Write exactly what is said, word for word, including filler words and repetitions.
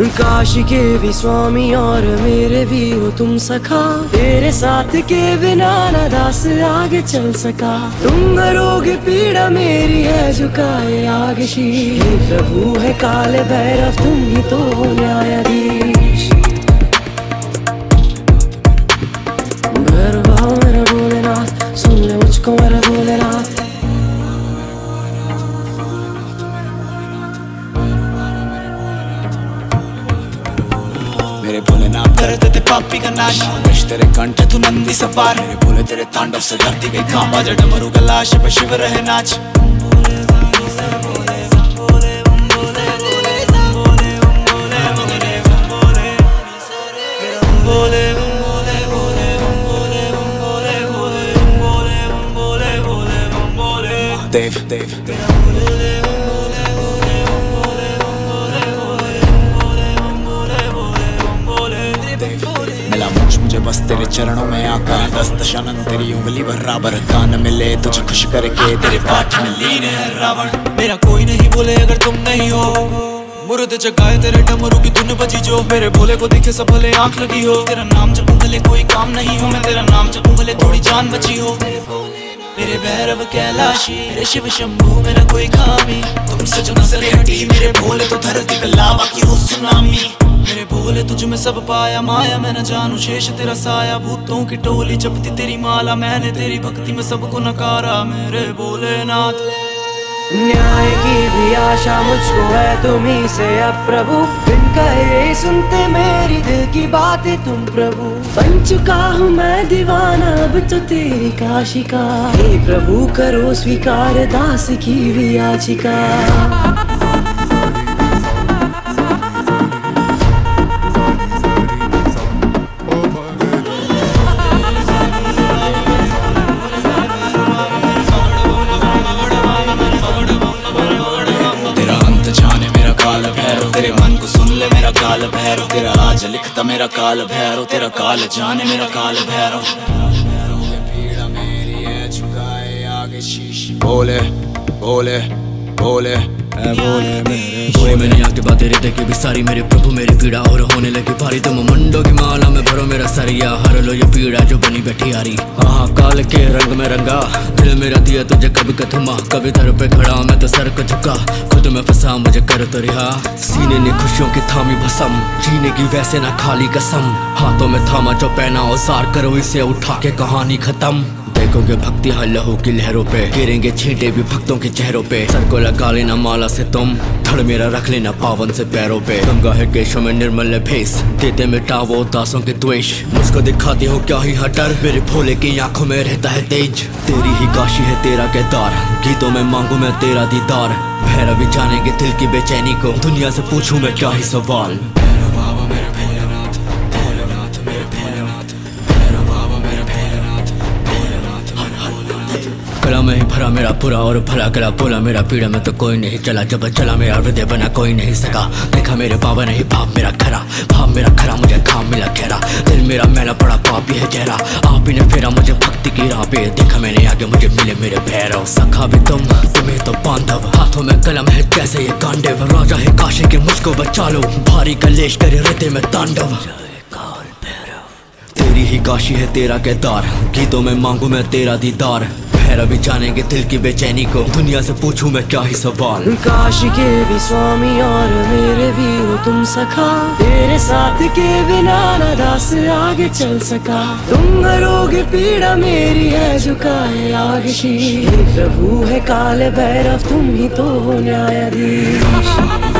काशी के भी स्वामी और मेरे भी हो तुम सखा। तेरे साथ के बिना न दास आगे चल सका। तुम हरोगे पीड़ा मेरी है झुकाए आगे शीश। प्रभु है काले भैरव तुम ही तो हो न्यायाधीश। भैरव आओ मेरा भोलेनाथ, सुन ले मुझको मेरा भोलेनाथ। मेरे भोलेनाथ कर देते पापी का नाश। विष तेरे कंठ तू नंदी सवार। मेरे भोले तेरे तांडव से धरती गई कांप। बाजा डमरू का लाश पे शिव रहे नाच। देव देव मिला मुझ मुझे बस तेरे चरणों में आकर। दस्त शनन तेरी उंगली बराबर। कान मिले तुझे खुश करके तेरे पाठ में लीन है रावण। मेरा कोई नहीं बोले अगर तुम नहीं हो। मुर्द जगाए तेरे डमरू की धुन बजी जो। मेरे भोले को दिखे सब भले आंख लगी हो। तेरा नाम जपूं भले कोई काम नहीं हो। मैं तेरा नाम जपूं भले थोड़ी जान बची हो। मेरे भैरव कैलाशी मेरे शिव शंभू मेरा कोई खामी। तुमसे जो नजर हटी मेरे भोले तो धरती पे लावा की हो सुनामी। मेरे भोले तुझ में सब पाया माया मैं न जानू शेष तेरा साया। भूतों की टोली जपती तेरी माला। मैंने तेरी भक्ति में सबको नकारा मेरे भोलेनाथ। न्याय की भी आशा मुझको है तुम्ही से अब प्रभु। बिन कहे सुनते मेरी दिल की बातें तुम प्रभु। बन चुका हूँ मैं दीवाना अब तो तेरी काशी का। हे प्रभु करो स्वीकार दास की भी याचिका। तेरे मन को सुन ले मेरा काल भैरव। तेरा आज लिखता मेरा काल भैरव। तेरा काल जाने मेरा काल भैरव। पीड़ा मेरी है झुकाए आगे शीश। बोले बोले बोले बोले मेरे बोले मैंने आके बातें रहते की भी सारी। मेरे प्रभु मेरी पीड़ा और होने लगी भारी। तुम मंडो की माला में भरो मेरा सरिया। हर लो ये पीड़ा जो बनी बैठी आ रही। हाँ काल के रंग में रंगा दिल मेरा दिया तुझे कभी कथमा। कभी दर पे खड़ा मैं तो सर को झुका। खुद में फंसा मुझे कर तो रिहा। सीने ने खुशियों की थामी भसम। जीने की वैसे ना खाली कसम। हाथों में थामा जो पहना औजार करो इसे उठा के कहानी खत्म। देखोगे भक्ति हर लहू की लहरों पे। गिरेंगे छींटे भी भक्तों के चेहरों पे। सर को लगा लेना माला से तुम। धड़ मेरा रख लेना पावन से पैरों पे। गंगा है केशों में निर्मल भेस। देते मिटावो दासों के द्वेष। मुझको दिखाते हो क्या ही हटर। मेरे भोले की आंखों में रहता है तेज। तेरी ही काशी है तेरा केदार। गीतों में मांगू मैं तेरा दीदार। भैरवी जानेंगे दिल की बेचैनी को। दुनिया से पूछूं मैं क्या ही सवाल। कला में ही भरा मेरा पूरा और भला गला बोला। मेरा पीड़ा में तो कोई नहीं चला। जब चला मेरा हृदय बना कोई नहीं सका। देखा मेरे बाबा नहीं भाव मेरा खरा। भाव मेरा खरा मुझे घाम मिला गहरा। दिल मेरा मैला पड़ा पापी है चेहरा। आप ही ने फेरा मुझे भक्ति की राह पे। देखा मैंने आगे मुझे मिले मेरे भैरव। सखा भी तुम तुम्हें तो बांधव। हाथों में कलम है जैसे ये कांडेव। राजा है काशी के मुझको बचा लो। भारी कलेश करे हृदय में तांडव। तेरी ही काशी है तेरा केदार। गीतों में मांगू मैं तेरा दीदार। भैरवी जानेंगे दिल की बेचैनी को। दुनिया से पूछूं मैं क्या ही सवाल। काशी के भी स्वामी और मेरे भी हो तुम सखा। तेरे साथ के बिना न दास आगे चल सका। तुम हरोगे पीड़ा मेरी है झुकाए आगे शीश। प्रभु है काले भैरव तुम ही तो हो न्यायाधीश।